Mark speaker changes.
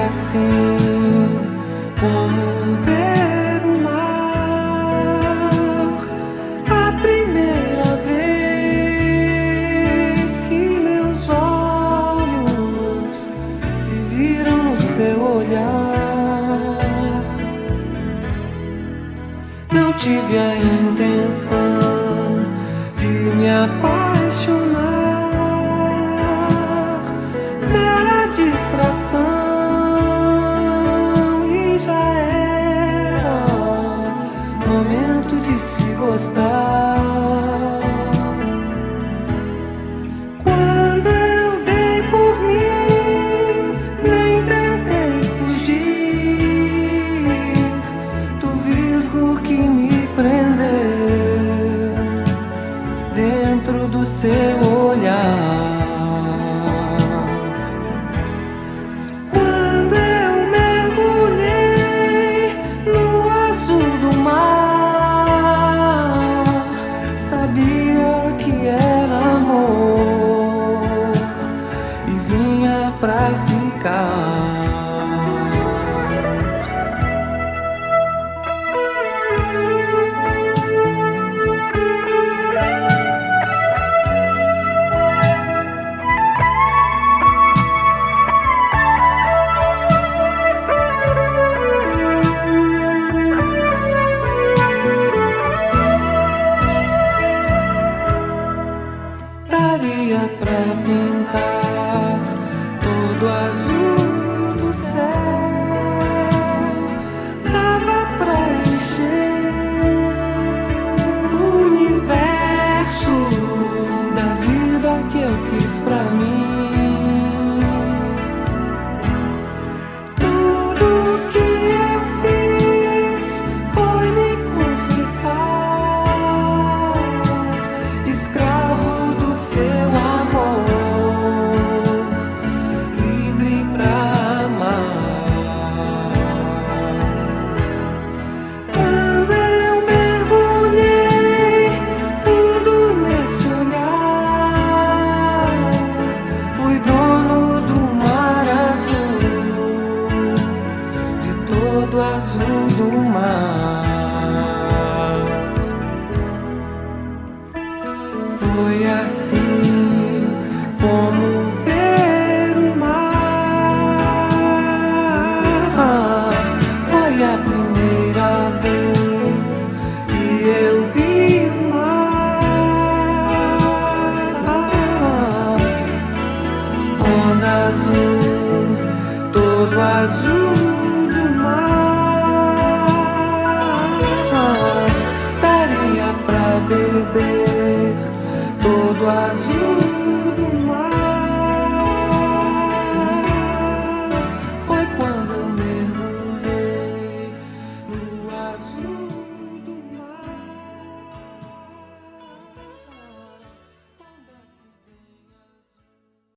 Speaker 1: assim como ver o mar. A primeira vez que meus olhos se viram no seu olhar, não tive a intenção de me apaixonar, mera distração. De se gostar. Quando eu dei por mim, nem tentei fugir do visgo que me prendeu dentro do seu olhar. Pra ficar. Daria pra pintar todo azul do céu, dava pra encher o universo da vida que eu quis pra mim. Tudo que eu fiz foi me confessar, escravo do seu amor. Do azul do mar, foi assim.